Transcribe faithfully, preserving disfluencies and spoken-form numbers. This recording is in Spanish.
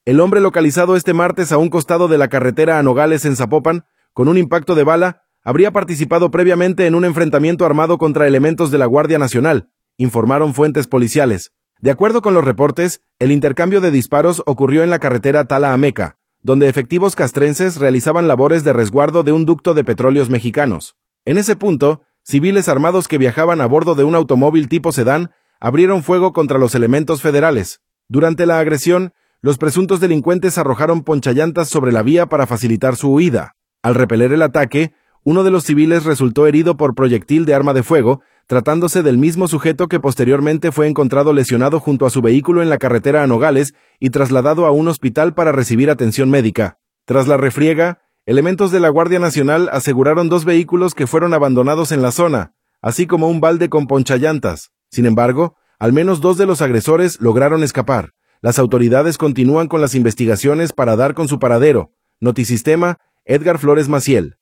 El hombre localizado este martes a un costado de la carretera a Nogales en Zapopan, con un impacto de bala, habría participado previamente en un enfrentamiento armado contra elementos de la Guardia Nacional, informaron fuentes policiales. De acuerdo con los reportes, el intercambio de disparos ocurrió en la carretera Tala-Ameca, donde efectivos castrenses realizaban labores de resguardo de un ducto de petróleos mexicanos. En ese punto, civiles armados que viajaban a bordo de un automóvil tipo sedán abrieron fuego contra los elementos federales. Durante la agresión, los presuntos delincuentes arrojaron ponchallantas sobre la vía para facilitar su huida. Al repeler el ataque, uno de los civiles resultó herido por proyectil de arma de fuego, tratándose del mismo sujeto que posteriormente fue encontrado lesionado junto a su vehículo en la carretera a Nogales y trasladado a un hospital para recibir atención médica. Tras la refriega, elementos de la Guardia Nacional aseguraron dos vehículos que fueron abandonados en la zona, así como un balde con ponchallantas. Sin embargo, al menos dos de los agresores lograron escapar. Las autoridades continúan con las investigaciones para dar con su paradero. Notisistema, Edgar Flores Maciel.